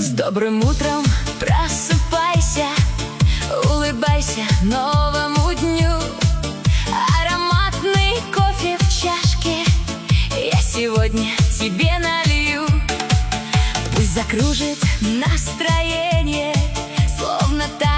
С добрым утром просыпайся, улыбайся новому дню. Ароматный кофе в чашке я сегодня тебе налью. Пусть закружит настроение, словно та